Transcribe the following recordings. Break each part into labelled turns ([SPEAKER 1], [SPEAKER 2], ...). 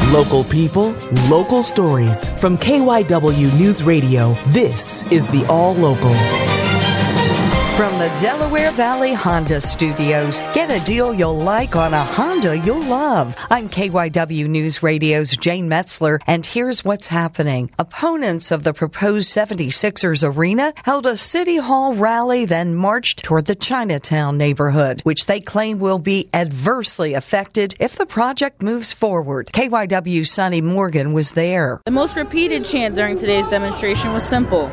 [SPEAKER 1] Local people, local stories. From KYW News Radio, this is the All Local.
[SPEAKER 2] From the Delaware Valley Honda Studios, get a deal you'll like on a Honda you'll love. I'm KYW News Radio's Jane Metzler, and here's what's happening. Opponents of the proposed 76ers arena held a City Hall rally, then marched toward the Chinatown neighborhood, which they claim will be adversely affected if the project moves forward. KYW's Sonny Morgan was there.
[SPEAKER 3] The most repeated chant during today's demonstration was simple.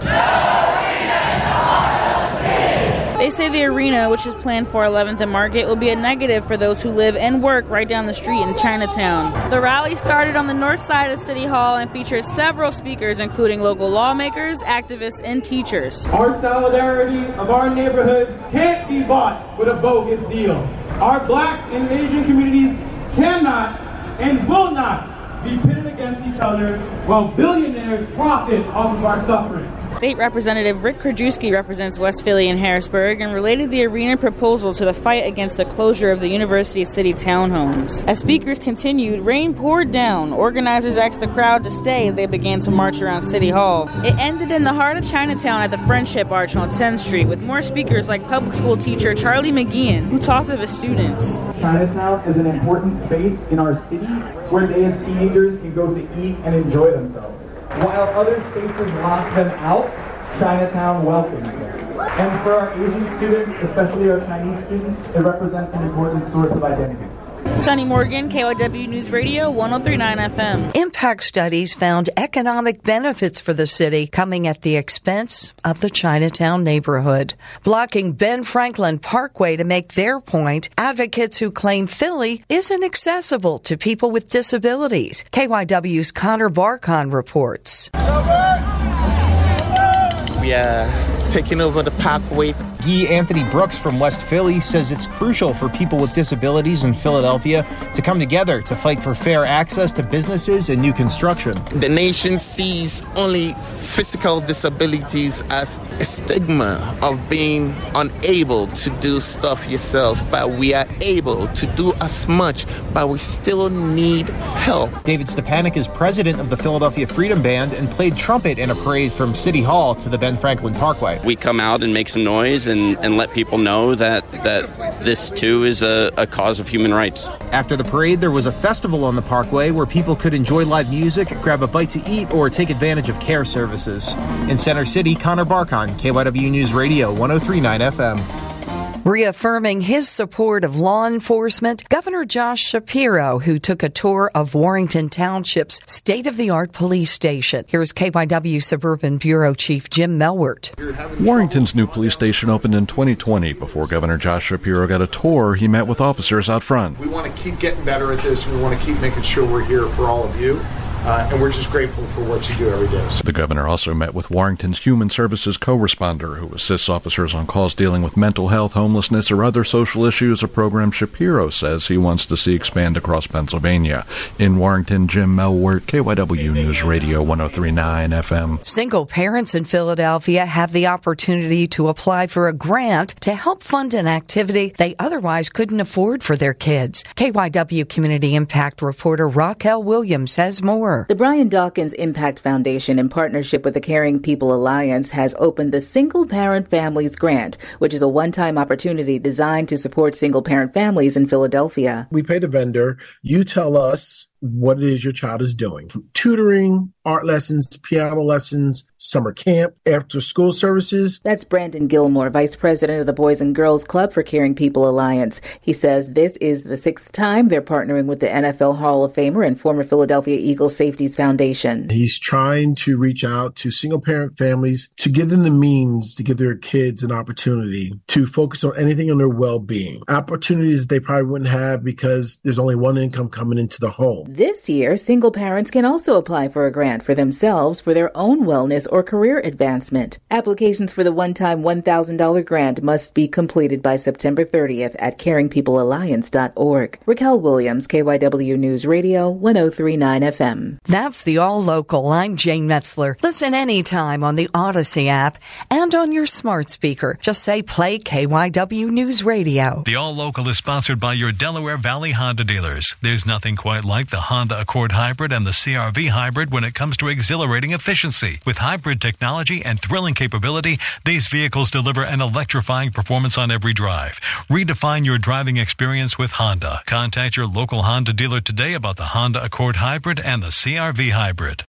[SPEAKER 3] They say the arena, which is planned for 11th and Market, will be a negative for those who live and work right down the street in Chinatown. The rally started on the north side of City Hall and featured several speakers, including local lawmakers, activists, and teachers.
[SPEAKER 4] Our solidarity of our neighborhood can't be bought with a bogus deal. Our black and Asian communities cannot and will not be pitted against each other while billionaires profit off of our suffering.
[SPEAKER 3] State Representative Rick Krajewski represents West Philly and Harrisburg and related the arena proposal to the fight against the closure of the University City townhomes. As speakers continued, rain poured down. Organizers asked the crowd to stay as they began to march around City Hall. It ended in the heart of Chinatown at the Friendship Arch on 10th Street with more speakers like public school teacher Charlie McGeehan, who talked to the students.
[SPEAKER 5] Chinatown is an important space in our city where they as teenagers can go to eat and enjoy themselves. While other spaces lock them out, Chinatown welcomes them. And for our Asian students, especially our Chinese students, it represents an important source of identity.
[SPEAKER 3] Sonny Morgan, KYW News Radio, 103.9 FM.
[SPEAKER 2] Impact studies found economic benefits for the city coming at the expense of the Chinatown neighborhood. Blocking Ben Franklin Parkway to make their point, advocates who claim Philly isn't accessible to people with disabilities. KYW's Connor Barkon reports.
[SPEAKER 6] We are taking over the Parkway.
[SPEAKER 7] Guy Anthony Brooks from West Philly says it's crucial for people with disabilities in Philadelphia to come together to fight for fair access to businesses and new construction.
[SPEAKER 6] The nation sees only physical disabilities as a stigma of being unable to do stuff yourself, but we are able to do as much, but we still need help.
[SPEAKER 7] David Stepanek is president of the Philadelphia Freedom Band and played trumpet in a parade from City Hall to the Ben Franklin Parkway.
[SPEAKER 8] We come out and make some noise and let people know that this too is a cause of human rights.
[SPEAKER 7] After the parade, there was a festival on the Parkway where people could enjoy live music, grab a bite to eat, or take advantage of care services. In Center City, Connor Barkon, KYW News Radio, 103.9 FM.
[SPEAKER 2] Reaffirming his support of law enforcement, Governor Josh Shapiro, who took a tour of Warrington Township's state-of-the-art police station. Here's KYW Suburban Bureau Chief Jim Melwert.
[SPEAKER 9] Warrington's new police station opened in 2020. Before Governor Josh Shapiro got a tour, he met with officers out front.
[SPEAKER 10] We want to keep getting better at this, and we want to keep making sure we're here for all of you. And we're just grateful for what you do every day.
[SPEAKER 9] The governor also met with Warrington's Human Services co-responder, who assists officers on calls dealing with mental health, homelessness, or other social issues, a program Shapiro says he wants to see expand across Pennsylvania. In Warrington, Jim Melwert, KYW News Radio, 103.9 FM.
[SPEAKER 2] Single parents in Philadelphia have the opportunity to apply for a grant to help fund an activity they otherwise couldn't afford for their kids. KYW Community Impact reporter Raquel Williams has more.
[SPEAKER 11] The Brian Dawkins Impact Foundation, in partnership with the Caring People Alliance, has opened the Single Parent Families Grant, which is a one-time opportunity designed to support single-parent families in Philadelphia.
[SPEAKER 12] We pay the vendor. You tell us what it is your child is doing. From tutoring, art lessons, piano lessons, summer camp, after-school services.
[SPEAKER 11] That's Brandon Gilmore, Vice President of the Boys and Girls Club for Caring People Alliance. He says this is the 6th time they're partnering with the NFL Hall of Famer and former Philadelphia Eagles Safeties Foundation.
[SPEAKER 12] He's trying to reach out to single-parent families to give them the means to give their kids an opportunity to focus on anything on their well-being. Opportunities they probably wouldn't have because there's only one income coming into the home.
[SPEAKER 11] This year, single parents can also apply for a grant grant for themselves for their own wellness or career advancement. Applications for the one-time $1,000 grant must be completed by September 30th at caringpeoplealliance.org. Raquel Williams, KYW News Radio, 103.9 FM.
[SPEAKER 2] That's the All Local. I'm Jane Metzler. Listen anytime on the Odyssey app and on your smart speaker. Just say play KYW News Radio.
[SPEAKER 13] The All Local is sponsored by your Delaware Valley Honda dealers. There's nothing quite like the Honda Accord Hybrid and the CR-V Hybrid when it comes to exhilarating efficiency. With hybrid technology and thrilling capability, these vehicles deliver an electrifying performance on every drive. Redefine your driving experience with Honda. Contact your local Honda dealer today about the Honda Accord Hybrid and the CR-V Hybrid.